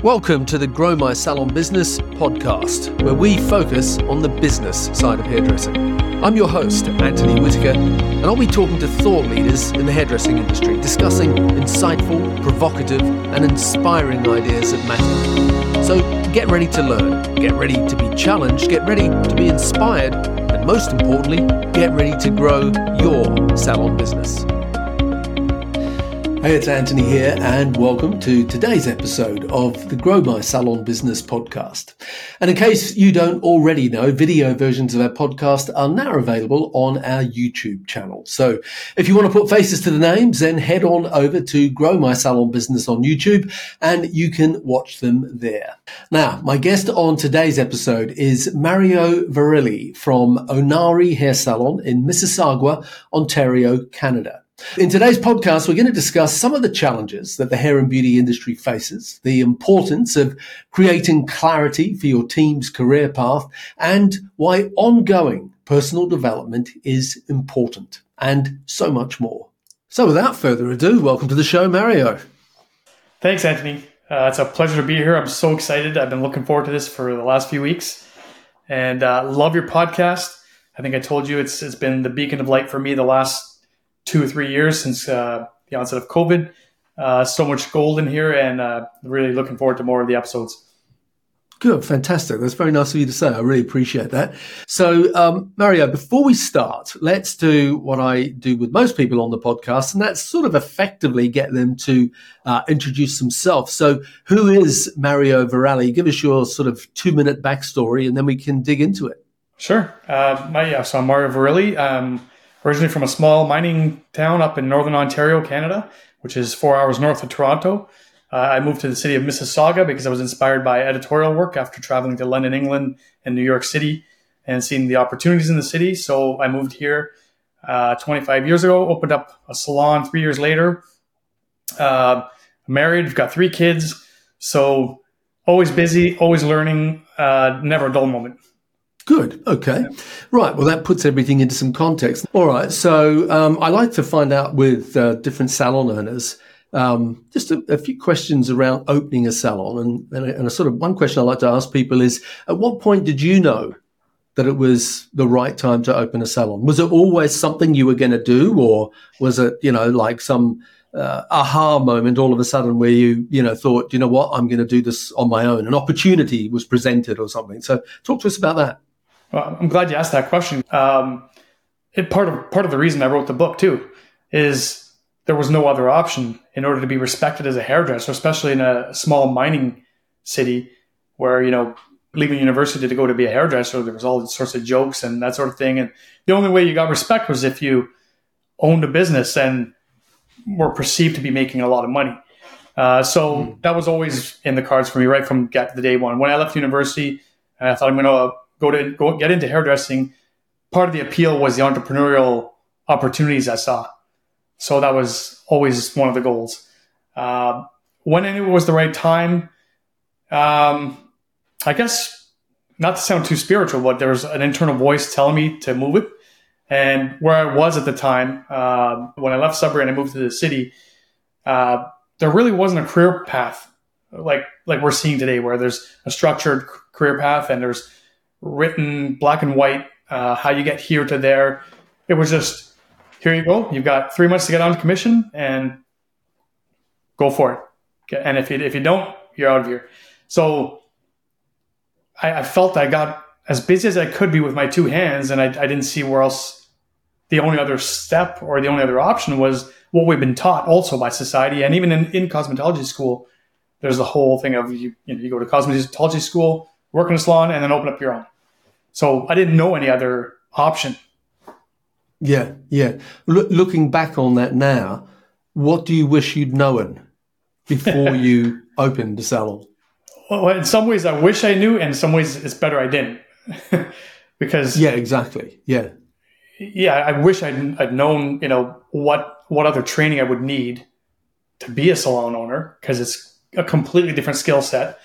Welcome to the Grow My Salon Business podcast, where we focus on the business side of hairdressing. I'm your host, Anthony Whitaker, and I'll be talking to thought leaders in the hairdressing industry, discussing insightful, provocative, and inspiring ideas that matter. So get ready to learn, get ready to be challenged, get ready to be inspired, and most importantly, get ready to grow your salon business. Hey, it's Anthony here, and welcome to today's episode of the Grow My Salon Business podcast. And in case you don't already know, video versions of our podcast are now available on our YouTube channel. So if you want to put faces to the names, then head on over to Grow My Salon Business on YouTube, and you can watch them there. Now, my guest on today's episode is Mario Verrilli from Onari Hair Salon in Mississauga, Ontario, Canada. In today's podcast, we're going to discuss some of the challenges that the hair and beauty industry faces, the importance of creating clarity for your team's career path, and why ongoing personal development is important, and so much more. So without further ado, welcome to the show, Mario. Thanks, Anthony. It's a pleasure to be here. I'm so excited. I've been looking forward to this for the last few weeks, and love your podcast. I think I told you it's been the beacon of light for me the last 2 or 3 years since the onset of COVID. So much gold in here, and really looking forward to more of the episodes. Good, fantastic. That's very nice of you to say. I really appreciate that. So, Mario, before we start, let's do what I do with most people on the podcast, and that's sort of effectively get them to introduce themselves. So who is Mario Verrilli? Give us your sort of 2-minute backstory, and then we can dig into it. Sure. So I'm Mario Verrilli. Originally from a small mining town up in northern Ontario, Canada, which is 4 hours north of Toronto. I moved to the city of Mississauga because I was inspired by editorial work after traveling to London, England, and New York City and seeing the opportunities in the city. So I moved here 25 years ago, opened up a salon 3 years later. Married, got 3 kids. So always busy, always learning, never a dull moment. Good. Okay. Right. Well, that puts everything into some context. All right. So I like to find out with different salon owners just a few questions around opening a salon. And a sort of one question I like to ask people is, at what point did you know that it was the right time to open a salon? Was it always something you were going to do, or was it, like some aha moment all of a sudden where you thought, you know what, I'm going to do this on my own? An opportunity was presented or something. So talk to us about that. Well, I'm glad you asked that question. Part of the reason I wrote the book too is there was no other option in order to be respected as a hairdresser, especially in a small mining city where, leaving university to go to be a hairdresser, there was all sorts of jokes and that sort of thing. And the only way you got respect was if you owned a business and were perceived to be making a lot of money. So that was always in the cards for me right from the day one. When I left university, I thought I'm going to go get into hairdressing. Part of the appeal was the entrepreneurial opportunities I saw. So that was always one of the goals. When I knew it was the right time, I guess, not to sound too spiritual, but there was an internal voice telling me to move it. And where I was at the time, when I left Sudbury and I moved to the city, there really wasn't a career path like we're seeing today, where there's a structured career path and there's written black and white how you get here to there. It was just, here you go. You've got 3 months to get on commission and go for it. Okay? And if you don't, you're out of here. So I felt I got as busy as I could be with my 2 hands, and I didn't see where else the only other step or the only other option was what we've been taught also by society. And even in cosmetology school, there's the whole thing of you go to cosmetology school, work in a salon, and then open up your own. So I didn't know any other option. Yeah. Looking back on that now, what do you wish you'd known before you opened the salon? Well, in some ways I wish I knew, and in some ways it's better I didn't. Because yeah, exactly. Yeah, I wish I'd known, what other training I would need to be a salon owner, because it's a completely different skill set.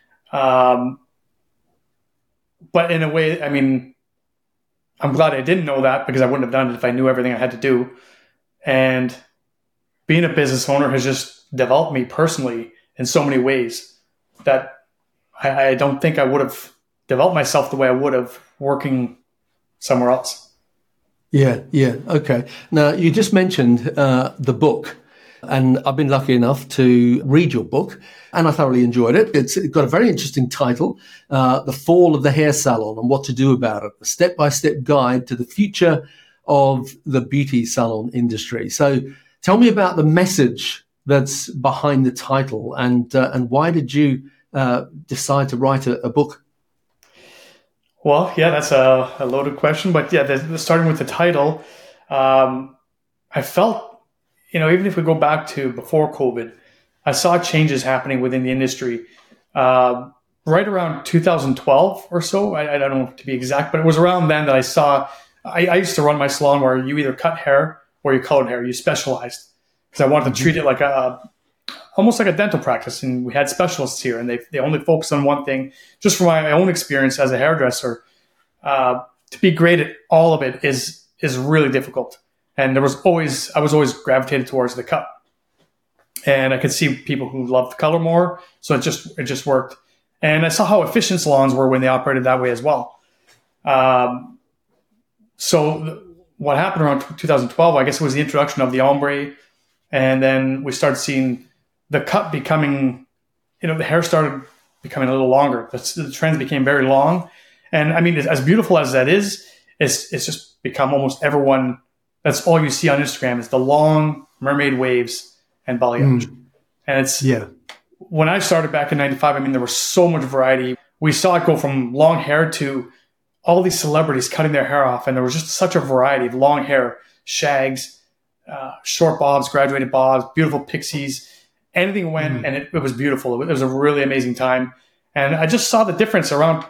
But in a way, I mean, I'm glad I didn't know that, because I wouldn't have done it if I knew everything I had to do. And being a business owner has just developed me personally in so many ways. that I don't think I would have developed myself the way I would have working somewhere else. Yeah, yeah. Okay. Now, you just mentioned the book, and I've been lucky enough to read your book, and I thoroughly enjoyed it. It's got a very interesting title, The Fall of the Hair Salon and What to Do About It, a step-by-step guide to the future of the beauty salon industry. So tell me about the message that's behind the title, and why did you decide to write a book? Well, yeah, that's a loaded question, but yeah, starting with the title, I felt, even if we go back to before COVID, I saw changes happening within the industry. Right around 2012 or so, I don't know to be exact, but it was around then that I saw, I used to run my salon where you either cut hair or you colored hair, you specialized. Because I wanted to treat it like almost like a dental practice, and we had specialists here, and they only focus on one thing. Just from my own experience as a hairdresser, to be great at all of it is really difficult. And I was always gravitated towards the cut, and I could see people who loved the color more, so it just worked. And I saw how efficient salons were when they operated that way as well. So what happened around 2012, I guess it was the introduction of the ombre, and then we started seeing the cut becoming, the hair started becoming a little longer. The trends became very long. And I mean, as beautiful as that is, it's just become almost everyone, that's all you see on Instagram is the long mermaid waves and balayage. And when I started back in 95, I mean, there was so much variety. We saw it go from long hair to all these celebrities cutting their hair off. And there was just such a variety of long hair, shags, short bobs, graduated bobs, beautiful pixies. Anything went, and it was beautiful. It was a really amazing time. And I just saw the difference around,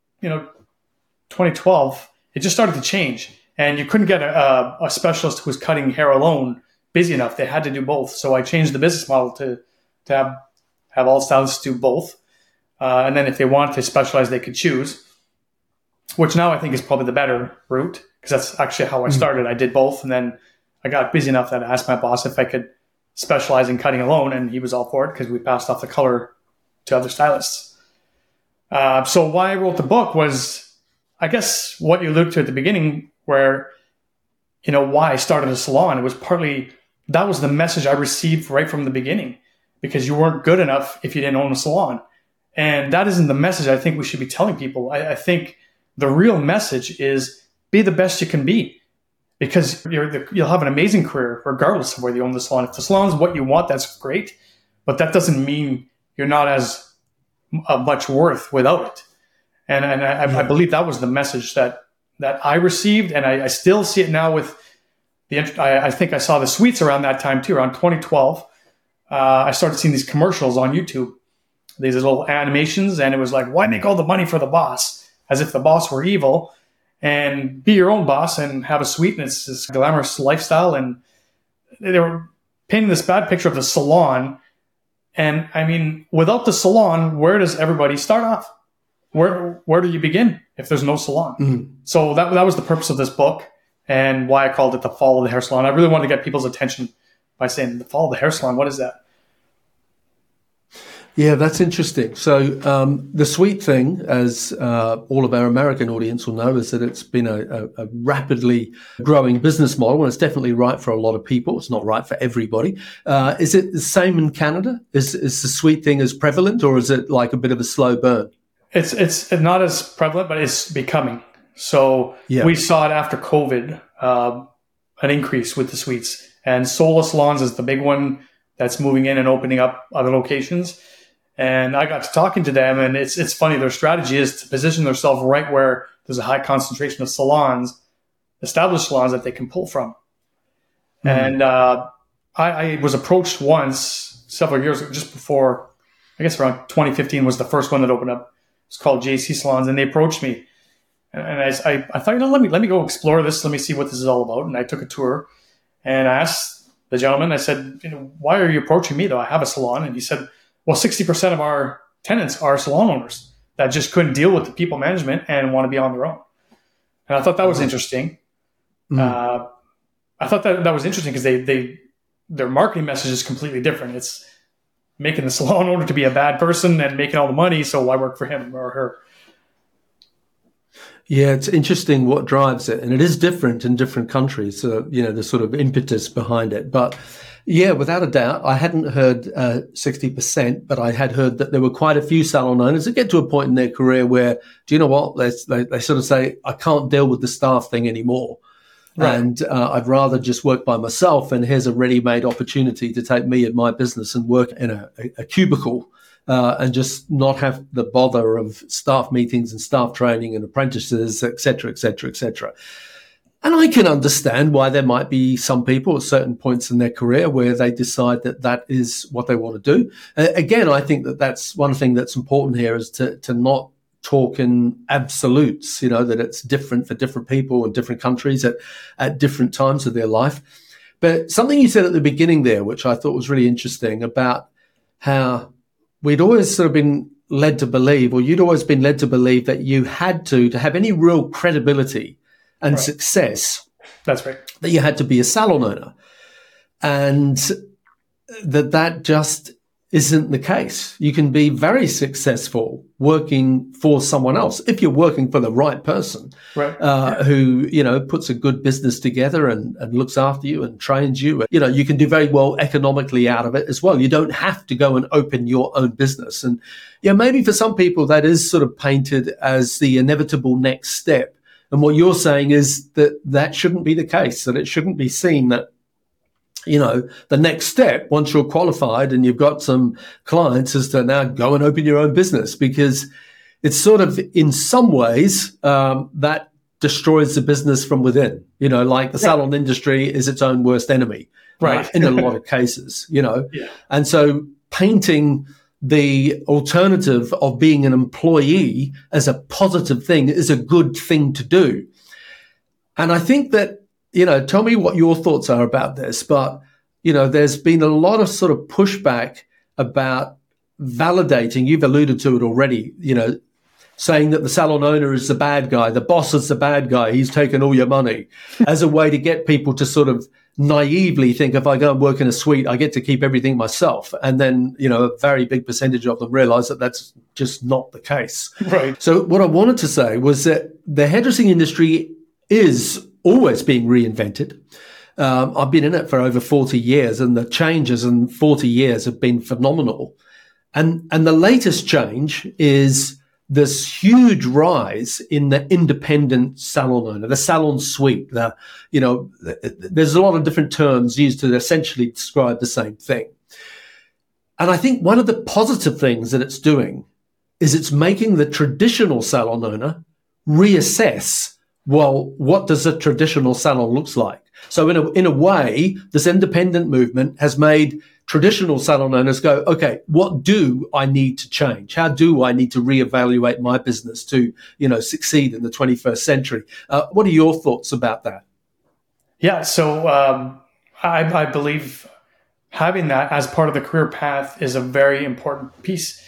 2012. It just started to change. And you couldn't get a specialist who was cutting hair alone busy enough. They had to do both. So I changed the business model to have all stylists do both. And then if they wanted to specialize, they could choose, which now I think is probably the better route, because that's actually how I started. I did both. And then I got busy enough that I asked my boss if I could specialize in cutting alone, and he was all for it because we passed off the color to other stylists. So why I wrote the book was, I guess, what you alluded to at the beginning, where, why I started a salon. It was partly, that was the message I received right from the beginning, because you weren't good enough if you didn't own a salon. And that isn't the message I think we should be telling people. I think the real message is be the best you can be. Because you'll have an amazing career regardless of whether you own the salon. If the salon is what you want, that's great. But that doesn't mean you're not as much worth without it. And I believe that was the message that I received. And I still see it now with I think I saw the suites around that time too, around 2012. I started seeing these commercials on YouTube, these little animations. And it was like, why make all the money for the boss? As if the boss were evil. And be your own boss and have a suite, and it's this glamorous lifestyle. And they were painting this bad picture of the salon. And I mean, without the salon, where does everybody start off? Where do you begin if there's no salon? So that was the purpose of this book, and why I called it The Fall of the Hair Salon. I really wanted to get people's attention by saying, The Fall of the Hair Salon, what is that? Yeah, that's interesting. So the sweet thing, as all of our American audience will know, is that it's been a rapidly growing business model, and it's definitely right for a lot of people. It's not right for everybody. Is it the same in Canada? Is the sweet thing as prevalent, or is it like a bit of a slow burn? It's not as prevalent, but it's becoming. So we saw it after COVID, an increase with the suites. And Sola Salons is the big one that's moving in and opening up other locations. And I got to talking to them, and it's funny. Their strategy is to position themselves right where there's a high concentration of salons, established salons that they can pull from. And I was approached once, several years ago, just before, I guess around 2015 was the first one that opened up. It's called JC Salons, and they approached me. And I thought, let me go explore this. Let me see what this is all about. And I took a tour, and I asked the gentleman, I said, why are you approaching me, though? I have a salon. And he said, well, 60% of our tenants are salon owners that just couldn't deal with the people management and want to be on their own. And I thought that was interesting. I thought that was interesting because their marketing message is completely different. making the salon owner to be a bad person and making all the money, so why work for him or her? Yeah, it's interesting what drives it. And it is different in different countries, the sort of impetus behind it. But yeah, without a doubt, I hadn't heard 60%, but I had heard that there were quite a few salon owners that get to a point in their career where, do you know what, they sort of say, I can't deal with the staff thing anymore. Right. And I'd rather just work by myself. And here's a ready-made opportunity to take me and my business and work in a cubicle. And just not have the bother of staff meetings and staff training and apprentices, et cetera, et cetera, et cetera. And I can understand why there might be some people at certain points in their career where they decide that that is what they want to do. Again, I think that that's one thing that's important here is to not talk in absolutes, that it's different for different people in different countries at different times of their life. But something you said at the beginning there, which I thought was really interesting about how we'd always sort of been led to believe, or you'd always been led to believe that you had to have any real credibility and success. That's right. That you had to be a salon owner. And that just isn't the case. You can be very successful working for someone else if you're working for the right person, who, puts a good business together and looks after you and trains you. You can do very well economically out of it as well. You don't have to go and open your own business. And maybe for some people that is sort of painted as the inevitable next step. And what you're saying is that shouldn't be the case, that it shouldn't be seen that the next step, once you're qualified and you've got some clients, is to now go and open your own business, because it's sort of, in some ways, that destroys the business from within. Like the salon industry is its own worst enemy, right? In a lot of cases, Yeah. And so painting the alternative of being an employee as a positive thing is a good thing to do. And I think that, tell me what your thoughts are about this, but, there's been a lot of sort of pushback about validating, you've alluded to it already, saying that the salon owner is the bad guy, the boss is the bad guy, he's taken all your money, as a way to get people to sort of naively think, if I go and work in a suite, I get to keep everything myself. And then, a very big percentage of them realize that that's just not the case. Right. So what I wanted to say was that the hairdressing industry is always being reinvented. I've been in it for over 40 years, and the changes in 40 years have been phenomenal. And the latest change is this huge rise in the independent salon owner, the salon suite. There's a lot of different terms used to essentially describe the same thing. And I think one of the positive things that it's doing is it's making the traditional salon owner reassess, well, what does a traditional salon looks like? So in a way, this independent movement has made traditional salon owners go, okay, what do I need to change? How do I need to reevaluate my business to, succeed in the 21st century? What are your thoughts about that? Yeah, so I believe having that as part of the career path is a very important piece,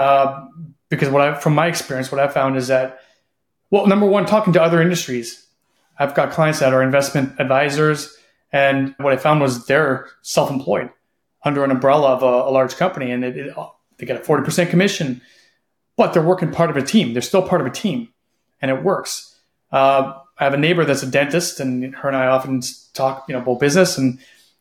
because from my experience, what I found is that, well, number one, talking to other industries. I've got clients that are investment advisors, and what I found was they're self-employed under an umbrella of a large company, and they get a 40% commission, but they're working part of a team. They're still part of a team, and it works. I have a neighbor that's a dentist, and her and I often talk, about business, and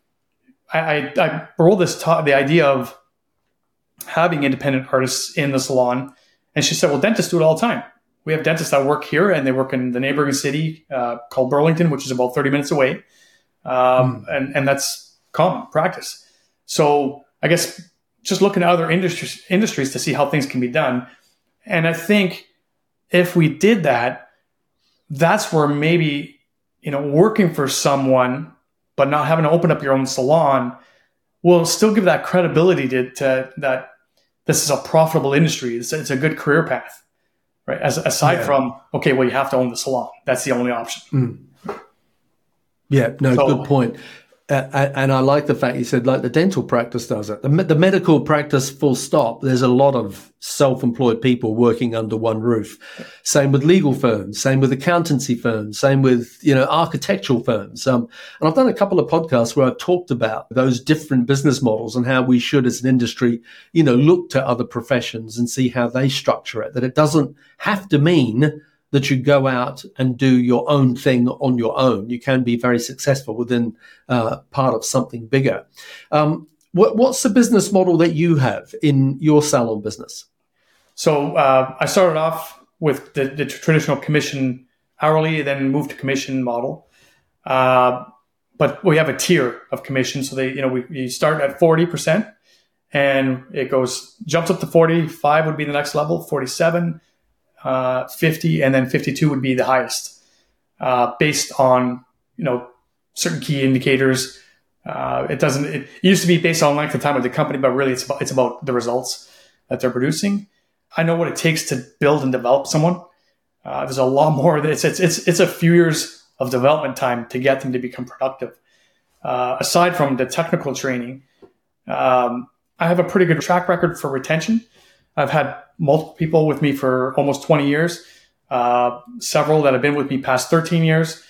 I rolled the idea of having independent artists in the salon, and she said, well, dentists do it all the time. We have dentists that work here, and they work in the neighboring city called Burlington, which is about 30 minutes away. And that's common practice. So I guess just looking at other industries to see how things can be done. And I think if we did that, that's where maybe, working for someone, but not having to open up your own salon will still give that credibility to that this is a profitable industry. It's a good career path. Right. Aside from, okay, well, you have to own the salon. That's the only option. Yeah, no, good point. And I like the fact you said, like the dental practice does it. The medical practice, full stop. There's a lot of self-employed people working under one roof. Same with legal firms, same with accountancy firms, same with, architectural firms. And I've done a couple of podcasts where I've talked about those different business models and how we should, as an industry, look to other professions and see how they structure it. That it doesn't have to mean that you go out and do your own thing on your own. You can be very successful within part of something bigger. What's the business model that you have in your salon business? So I started off with the traditional commission hourly, then moved to commission model. But we have a tier of commission. So we start at 40% and it jumps up to 45 would be the next level, 47, 50, and then 52 would be the highest, based on, certain key indicators. It used to be based on length of time of the company, but really it's about the results that they're producing. I know what it takes to build and develop someone. There's a lot more. It's a few years of development time to get them to become productive. Aside from the technical training, I have a pretty good track record for retention. I've had multiple people with me for almost 20 years, several that have been with me past 13 years.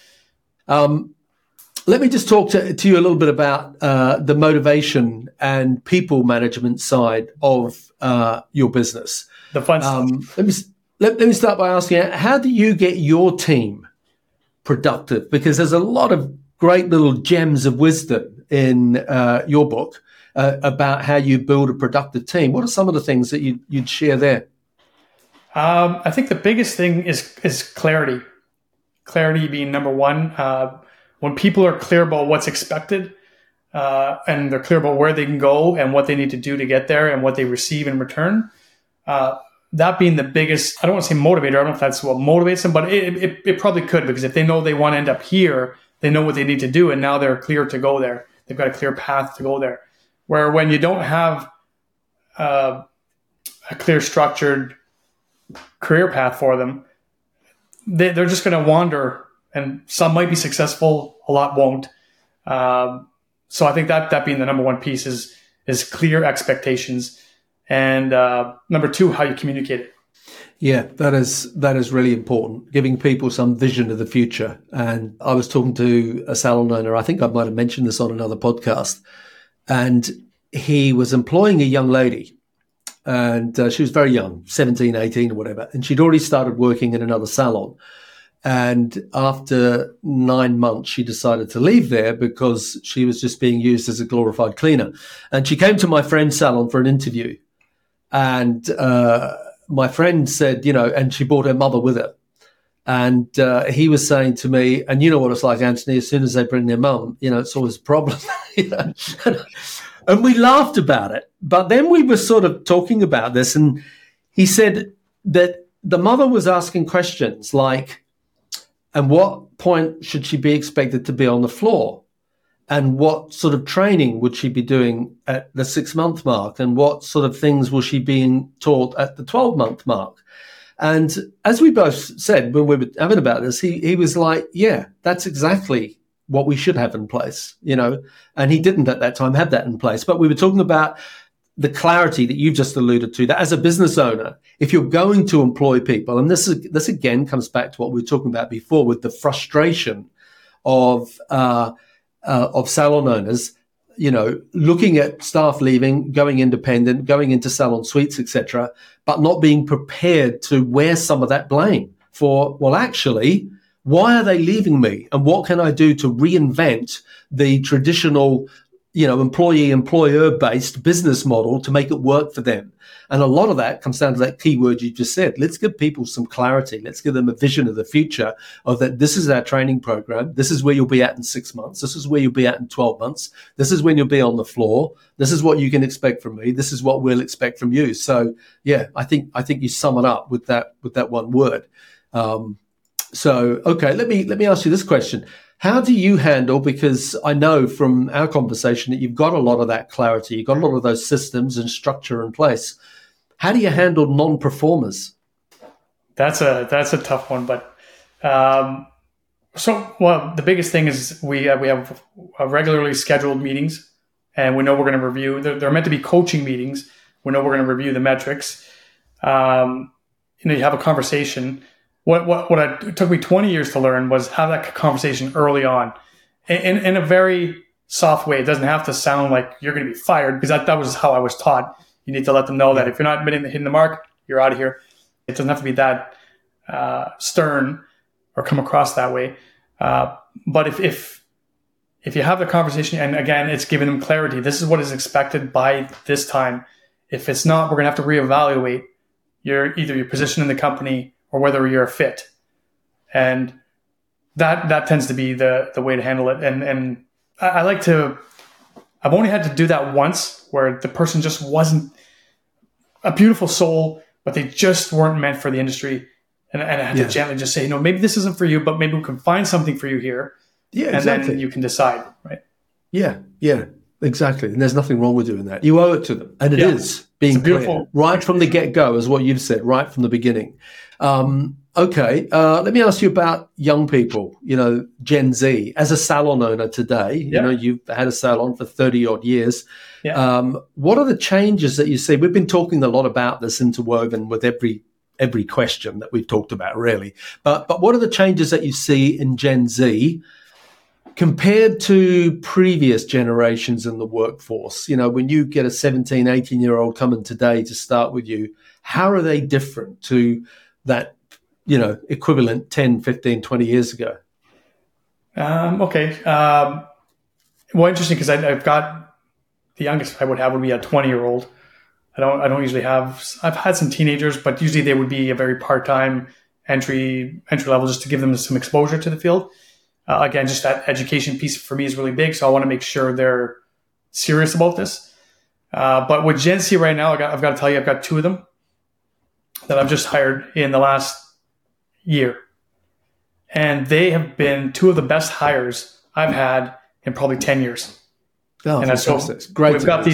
Let me just talk to you a little bit about the motivation and people management side of your business. The fun stuff. Let me start by asking, how do you get your team productive? Because there's a lot of great little gems of wisdom in your book about how you build a productive team. What are some of the things that you'd share there? I think the biggest thing is clarity. Clarity being number one. When people are clear about what's expected, and they're clear about where they can go and what they need to do to get there and what they receive in return, that being the biggest, I don't want to say motivator, I don't know if that's what motivates them, but it probably could, because if they know they want to end up here, they know what they need to do, and now they're clear to go there. They've got a clear path to go there. Where when you don't have a clear, structured career path for them, they're just going to wander, and some might be successful, a lot won't. So I think that being the number one piece is clear expectations, and number two, how you communicate it. Yeah, that is really important, giving people some vision of the future. And I was talking to a salon owner, I think I might have mentioned this on another podcast, and he was employing a young lady, and she was very young, 17, 18 or whatever, and she'd already started working in another salon. And after 9 months, she decided to leave there because she was just being used as a glorified cleaner. And she came to my friend's salon for an interview. And my friend said, and she brought her mother with her. And he was saying to me, and you know what it's like, Anthony, as soon as they bring their mum, it's always a problem. And we laughed about it. But then we were sort of talking about this, and he said that the mother was asking questions like, and what point should she be expected to be on the floor? And what sort of training would she be doing at the 6-month mark? And what sort of things was she being taught at the 12-month mark? And as we both said when we were having about this, he was like, yeah, that's exactly what we should have in place, and he didn't at that time have that in place. But we were talking about the clarity that you've just alluded to, that as a business owner, if you're going to employ people, and this again comes back to what we were talking about before with the frustration of salon owners, looking at staff leaving, going independent, going into salon suites, etc., but not being prepared to wear some of that blame for, well, actually, why are they leaving me? And what can I do to reinvent the traditional employee-employer-based business model to make it work for them? And a lot of that comes down to that key word you just said. Let's give people some clarity. Let's give them a vision of the future of that. This is our training program. This is where you'll be at in 6 months. This is where you'll be at in 12 months. This is when you'll be on the floor. This is what you can expect from me. This is what we'll expect from you. So yeah, I think you sum it up with that one word. So, okay, let me ask you this question. How do you handle, because I know from our conversation that you've got a lot of that clarity, you've got a lot of those systems and structure in place. How do you handle non-performers? That's a tough one, but Well, the biggest thing is we have regularly scheduled meetings, and we know we're going to review. They're meant to be coaching meetings. We know we're going to review the metrics. You have a conversation. It took me 20 years to learn was have that conversation early on, in a very soft way. It doesn't have to sound like you're going to be fired, because that was how I was taught. You need to let them know that if you're not hitting the mark, you're out of here. It doesn't have to be that stern or come across that way. But if you have the conversation, and again, it's giving them clarity, this is what is expected by this time. If it's not, we're going to have to reevaluate either your position in the company or whether you're a fit. And that tends to be the way to handle it. And I've only had to do that once, where the person just wasn't a beautiful soul, but they just weren't meant for the industry. And I had to gently just say, maybe this isn't for you, but maybe we can find something for you here. Yeah, exactly. And then you can decide, right? Yeah, exactly. And there's nothing wrong with doing that. You owe it to them. And it is being clear right from the get-go, is what you've said, right from the beginning. Okay, let me ask you about young people, Gen Z. As a salon owner today, you've had a salon for 30-odd years. Yeah. What are the changes that you see? We've been talking a lot about this interwoven with every question that we've talked about, really. But what are the changes that you see in Gen Z compared to previous generations in the workforce? When you get a 17, 18-year-old coming today to start with you, how are they different to that, equivalent 10, 15, 20 years ago? Okay. Well, interesting, because I've got the youngest I would have would be a 20-year-old. I don't usually have. I've had some teenagers, but usually they would be a very part-time entry level, just to give them some exposure to the field. Again, just that education piece for me is really big, so I want to make sure they're serious about this. But with Gen Z right now, I've got to tell you, I've got two of them that I've just hired in the last year, and they have been two of the best hires I've had in probably 10 years. Oh, and so great.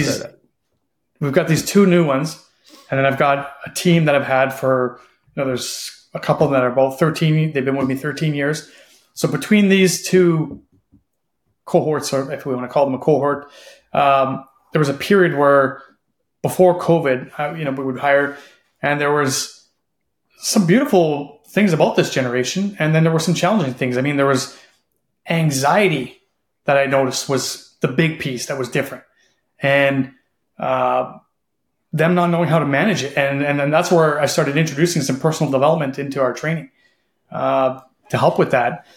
We've got these two new ones, and then I've got a team that I've had for, there's a couple that are both 13. They've been with me 13 years. So between these two cohorts, or if we want to call them a cohort, there was a period where before COVID, we would hire, and there was some beautiful things about this generation, and then there were some challenging things. I mean, there was anxiety that I noticed was the big piece that was different, and them not knowing how to manage it. And that's where I started introducing some personal development into our training to help with that.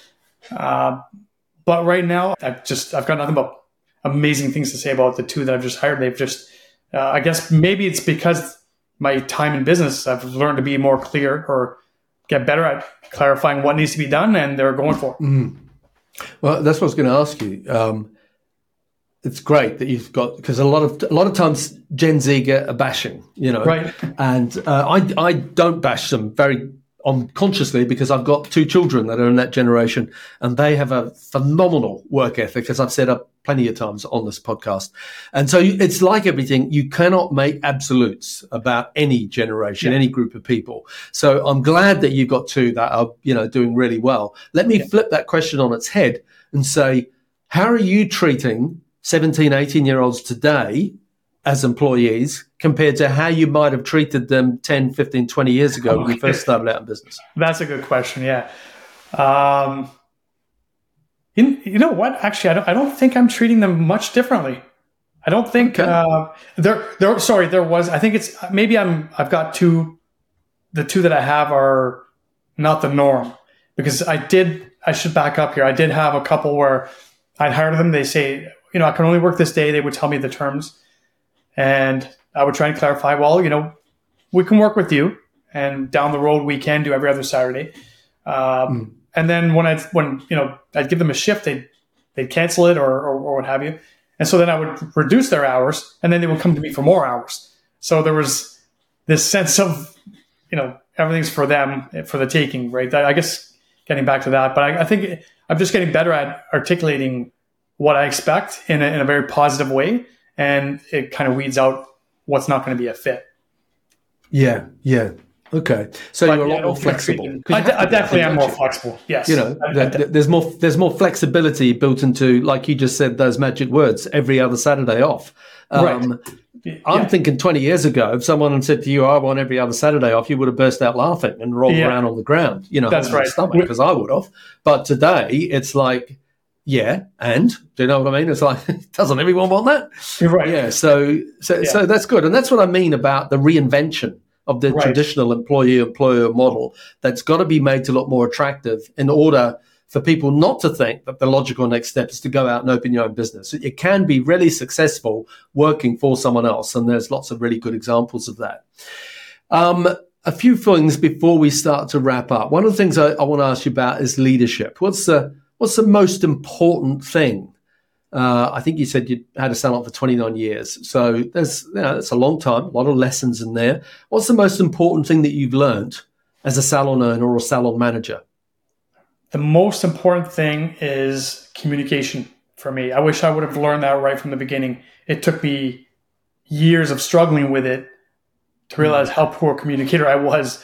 But right now, I've got nothing but amazing things to say about the two that I've just hired. They've just, I guess maybe it's because my time in business, I've learned to be more clear or get better at clarifying what needs to be done, and they're going for it. Mm. Well, that's what I was going to ask you. It's great that you've got, because a lot of times Gen Z get a bashing, right? And I don't bash them very unconsciously, because I've got two children that are in that generation, and they have a phenomenal work ethic, as I've said plenty of times on this podcast. And so it's like everything, you cannot make absolutes about any generation, any group of people. So I'm glad that you've got two that are, doing really well. Let me flip that question on its head and say, how are you treating 17, 18-year-olds today as employees compared to how you might have treated them 10, 15, 20 years ago when you first started out in business? That's a good question, yeah. You know what? Actually, I don't think I'm treating them much differently. I don't think there was. I think it's maybe I've got the two that I have are not the norm, because I should back up here. I did have a couple where I'd hire them. They say, I can only work this day. They would tell me the terms, and I would try and clarify, well, we can work with you, and down the road we can do every other Saturday. And then when I'd give them a shift, they'd cancel it or what have you. And so then I would reduce their hours, and then they would come to me for more hours. So there was this sense of, everything's for them, for the taking, right? I guess getting back to that, but I think I'm just getting better at articulating what I expect in a very positive way, and it kind of weeds out what's not going to be a fit. Yeah. Okay, so But you're a yeah, lot more flexible. 'Cause you have I to be, definitely am don't more you? flexible. Yes. You know, there's more flexibility built into, like you just said, those magic words, every other Saturday off. Right. I'm Yeah. thinking 20 years ago, if someone had said to you, I want every other Saturday off, you would have burst out laughing and rolled Yeah. around on the ground, That's holding your right. stomach, because I would have. But today, it's like, yeah, and do you know what I mean? It's like, doesn't everyone want that? You're right. Yeah, so that's good. And that's what I mean about the reinvention of the Right. traditional employee-employer model. That's got to be made to look more attractive in order for people not to think that the logical next step is to go out and open your own business. It can be really successful working for someone else, and there's lots of really good examples of that. A few things before we start to wrap up. One of the things I want to ask you about is leadership. What's the most important thing? I think you said you had a salon for 29 years. So that's a long time, a lot of lessons in there. What's the most important thing that you've learned as a salon owner or a salon manager? The most important thing is communication for me. I wish I would have learned that right from the beginning. It took me years of struggling with it to realize how poor a communicator I was.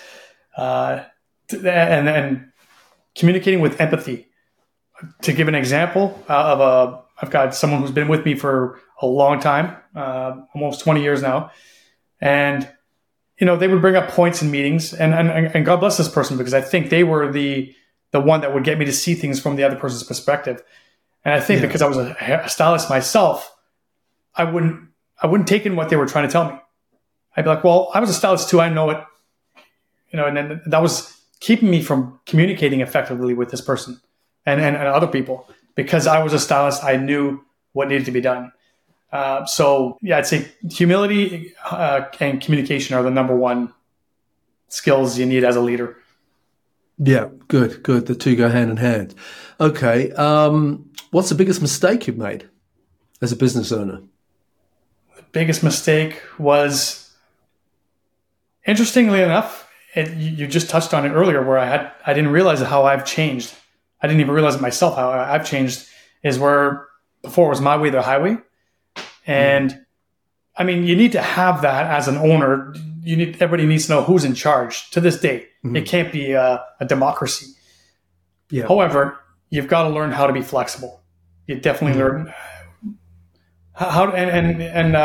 And communicating with empathy. To give an example I've got someone who's been with me for a long time, almost 20 years now. And, they would bring up points in meetings, and God bless this person, because I think they were the one that would get me to see things from the other person's perspective. And I think because I was a stylist myself, I wouldn't take in what they were trying to tell me. I'd be like, well, I was a stylist too. I know it, and then that was keeping me from communicating effectively with this person and other people, because I was a stylist. I knew what needed to be done. I'd say humility and communication are the number one skills you need as a leader. Yeah, good. The two go hand in hand. Okay. What's the biggest mistake you've made as a business owner? The biggest mistake was, interestingly enough, you just touched on it earlier, where I didn't realize how I've changed. I didn't even realize it myself how I've changed, is where before it was my way, the highway. And I mean, you need to have that as an owner. Everybody needs to know who's in charge to this day. It can't be a democracy. Yeah. However, you've got to learn how to be flexible. You definitely learn how to, and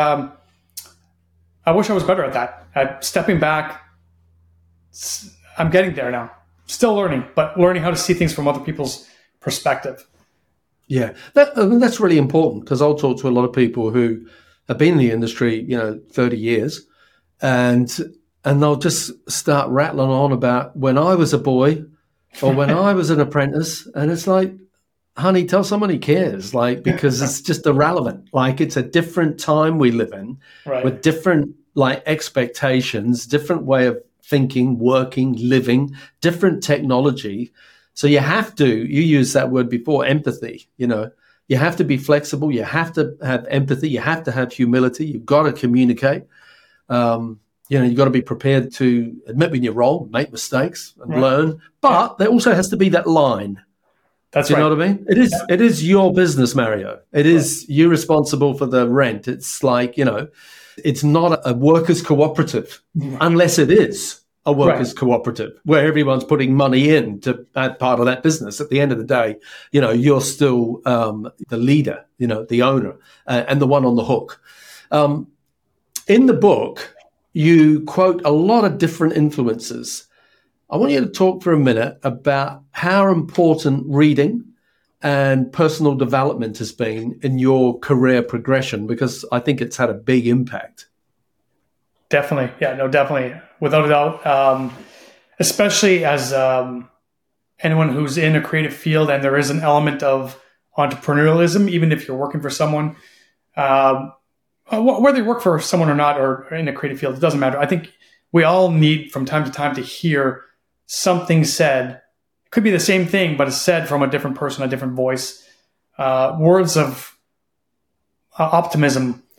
I wish I was better at that. At stepping back, I'm getting there now. Still learning, but learning how to see things from other people's perspective. Yeah, that's really important, because I'll talk to a lot of people who have been in the industry, 30 years, and they'll just start rattling on about when I was a boy or when I was an apprentice, and it's like, honey, tell someone who cares, because it's just irrelevant. It's a different time we live in, right, with different expectations, different way of thinking, working, living, different technology. So you use that word before, empathy, you have to be flexible. You have to have empathy. You have to have humility. You've got to communicate. You've got to be prepared to admit when you're wrong, make mistakes and learn. But there also has to be that line. That's Do you right. know what I mean? It is your business, Mario. It is you responsible for the rent. It's like, it's not a workers' cooperative unless it is a workers' cooperative where everyone's putting money in to add part of that business. At the end of the day, you're still the leader, the owner, and the one on the hook. In the book, you quote a lot of different influences. I want you to talk for a minute about how important reading and personal development has been in your career progression, because I think it's had a big impact. Definitely. Yeah, no, definitely. Without a doubt. Especially as anyone who's in a creative field, and there is an element of entrepreneurialism, even if you're working for someone, whether you work for someone or not, or in a creative field, it doesn't matter. I think we all need from time to time to hear something said. It could be the same thing, but it's said from a different person, a different voice. Words of optimism.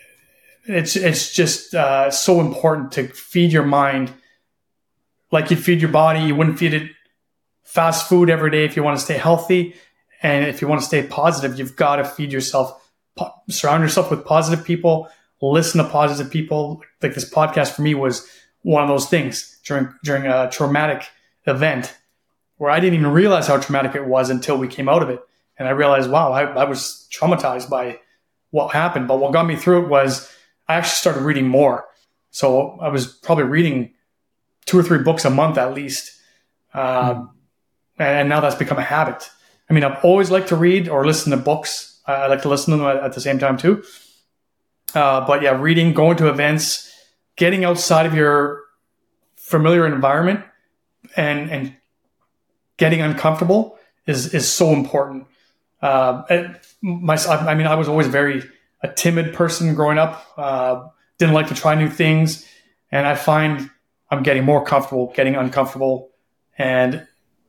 It's just so important to feed your mind like you'd feed your body. You wouldn't feed it fast food every day if you want to stay healthy. And if you want to stay positive, you've got to feed yourself, surround yourself with positive people, listen to positive people. Like this podcast for me was one of those things during a traumatic event where I didn't even realize how traumatic it was until we came out of it. And I realized, wow, I was traumatized by what happened. But what got me through it was I actually started reading more. So I was probably reading 2 or 3 books a month at least. And now that's become a habit. I mean, I've always liked to read or listen to books. I like to listen to them at the same time too. But yeah, reading, going to events, getting outside of your familiar environment and getting uncomfortable is so important. I was always a timid person growing up. Didn't like to try new things. And I find I'm getting more comfortable, getting uncomfortable. And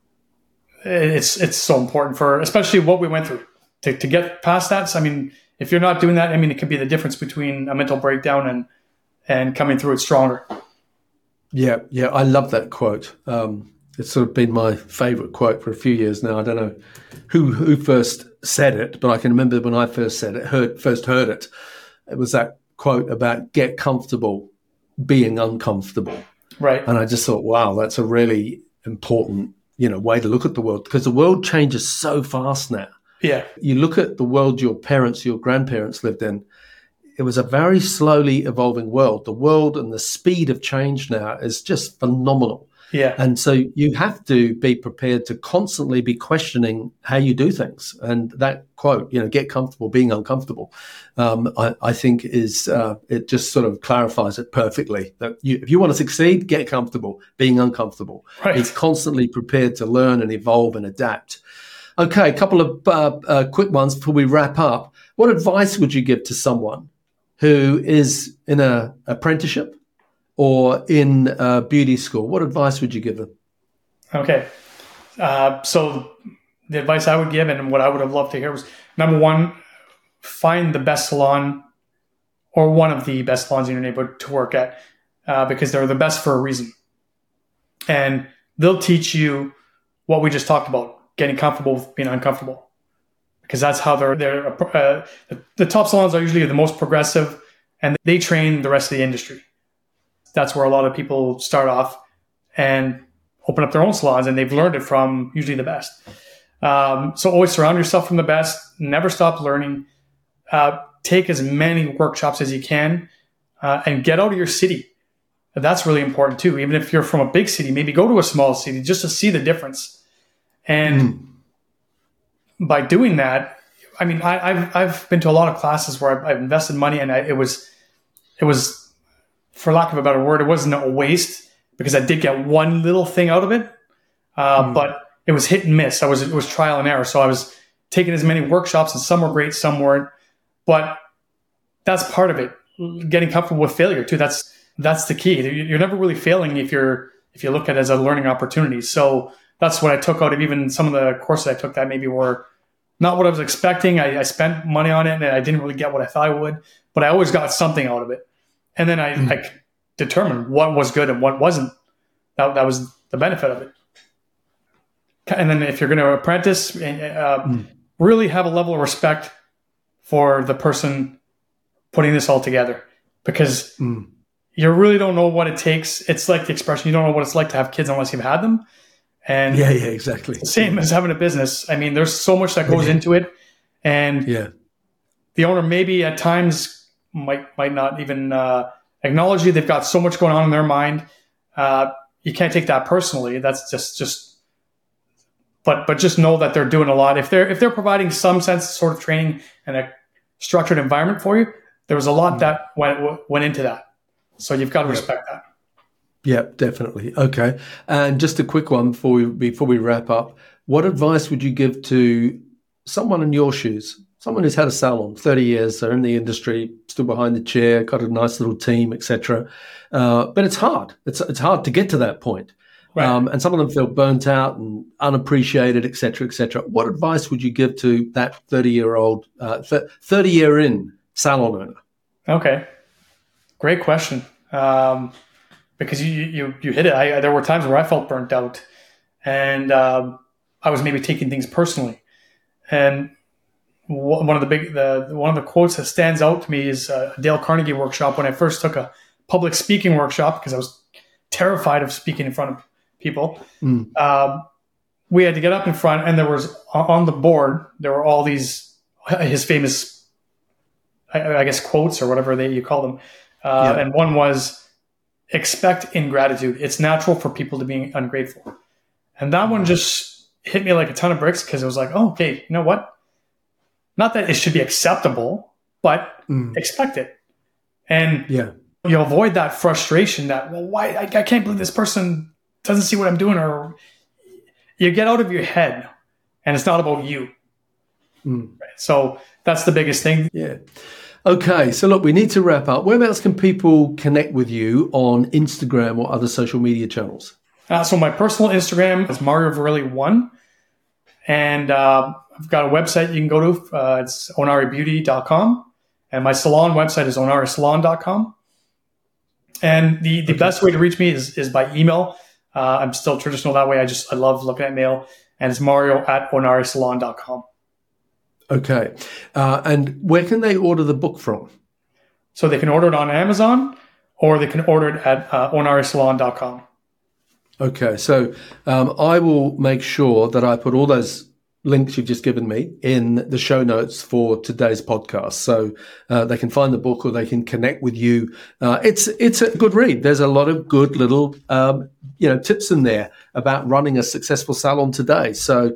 it's so important for, especially what we went through to get past that. So, I mean, if you're not doing that, I mean, it could be the difference between a mental breakdown and coming through it stronger. Yeah. I love that quote. It's sort of been my favorite quote for a few years now. I don't know who first said it, but I can remember when I first first heard it. It was that quote about get comfortable being uncomfortable. Right. And I just thought, wow, that's a really important, way to look at the world, because the world changes so fast now. Yeah. You look at the world your parents, your grandparents lived in. It was a very slowly evolving world. The world and the speed of change now is just phenomenal. Yeah. And so you have to be prepared to constantly be questioning how you do things. And that quote, get comfortable being uncomfortable, I think is, it just sort of clarifies it perfectly. That if you want to succeed, get comfortable being uncomfortable. Right. It's constantly prepared to learn and evolve and adapt. Okay, a couple of quick ones before we wrap up. What advice would you give to someone who is in an apprenticeship or in beauty school? What advice would you give them? Okay. So the advice I would give and what I would have loved to hear was, number one, find the best salon or one of the best salons in your neighborhood to work at, because they're the best for a reason. And they'll teach you what we just talked about, getting comfortable with being uncomfortable, because that's how the top salons are usually the most progressive, and they train the rest of the industry. That's where a lot of people start off and open up their own salons, and they've learned it from usually the best. So always surround yourself from the best. Never stop learning. Take as many workshops as you can, and get out of your city. That's really important too. Even if you're from a big city, maybe go to a small city just to see the difference. And by doing that, I mean, I've been to a lot of classes where I've invested money, and it was, for lack of a better word, it wasn't a waste, because I did get one little thing out of it, but it was hit and miss. It was trial and error. So I was taking as many workshops, and some were great, some weren't. But that's part of it. Getting comfortable with failure too. That's the key. You're never really failing if you look at it as a learning opportunity. So that's what I took out of even some of the courses I took that maybe were not what I was expecting. I spent money on it and I didn't really get what I thought I would, but I always got something out of it. And then I determined what was good and what wasn't. That was the benefit of it. And then if you're going to apprentice, really have a level of respect for the person putting this all together, because you really don't know what it takes. It's like the expression, you don't know what it's like to have kids unless you've had them. And yeah, exactly. Same as having a business. I mean, there's so much that goes into it, and the owner maybe at times might not even acknowledge you. They've got so much going on in their mind. You can't take that personally. That's just. But just know that they're doing a lot. If they're providing some sense of sort of training and a structured environment for you, there was a lot that went into that. So you've got to respect that. Yeah, definitely. Okay. And just a quick one before we wrap up. What advice would you give to someone in your shoes? Someone who's had a salon 30 years, they're in the industry, still behind the chair, got a nice little team, etc. But it's hard. It's hard to get to that point. Right. And some of them feel burnt out and unappreciated, etc., etc. What advice would you give to that 30-year-in salon owner? Okay. Great question. Because you hit it. There were times where I felt burnt out, and I was maybe taking things personally. And one of the quotes that stands out to me is a Dale Carnegie workshop when I first took a public speaking workshop, because I was terrified of speaking in front of people. We had to get up in front, and there was on the board, there were all these, his famous, I guess, quotes or whatever you call them. And one was, expect ingratitude. It's natural for people to be ungrateful. And that one just hit me like a ton of bricks, because it was like, oh, okay, you know what? Not that it should be acceptable, but expect it. And you avoid that frustration that, well, why, I can't believe this person doesn't see what I'm doing, or you get out of your head and it's not about you. Right? So that's the biggest thing. Yeah. Okay. So look, we need to wrap up. Whereabouts can people connect with you on Instagram or other social media channels? So my personal Instagram is Mario Verrilli 1. And I've got a website you can go to. It's onaribeauty.com. And my salon website is onarisalon.com. And the best way to reach me is by email. I'm still traditional that way. I love looking at mail. And it's mario@onarisalon.com. Okay. And where can they order the book from? So they can order it on Amazon, or they can order it at onarisalon.com. Okay. So I will make sure that I put all those links you've just given me in the show notes for today's podcast, so they can find the book or they can connect with you. It's a good read. There's a lot of good little tips in there about running a successful salon today. So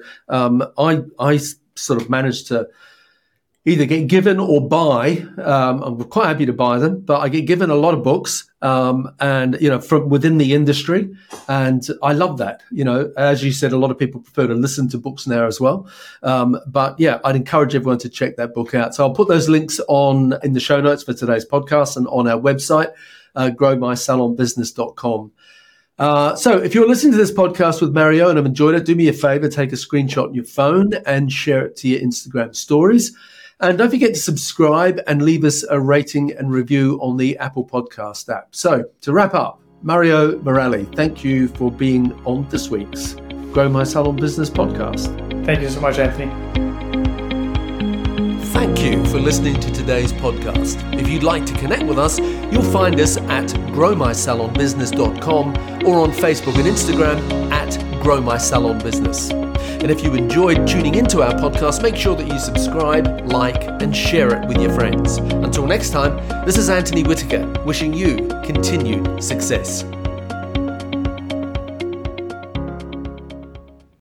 I sort of managed to either get given or buy. I'm quite happy to buy them, but I get given a lot of books, and from within the industry, and I love that. As you said, a lot of people prefer to listen to books now as well. But yeah, I'd encourage everyone to check that book out. So I'll put those links in the show notes for today's podcast and on our website, growmysalonbusiness.com. So if you're listening to this podcast with Mario and have enjoyed it, do me a favor, take a screenshot on your phone and share it to your Instagram stories. And don't forget to subscribe and leave us a rating and review on the Apple Podcast app. So to wrap up, Mario Verrilli, thank you for being on this week's Grow My Salon Business podcast. Thank you so much, Anthony. Thank you for listening to today's podcast. If you'd like to connect with us, you'll find us at growmysalonbusiness.com or on Facebook and Instagram at growmysalonbusiness. And if you enjoyed tuning into our podcast, make sure that you subscribe, like, and share it with your friends. Until next time, this is Anthony Whitaker wishing you continued success.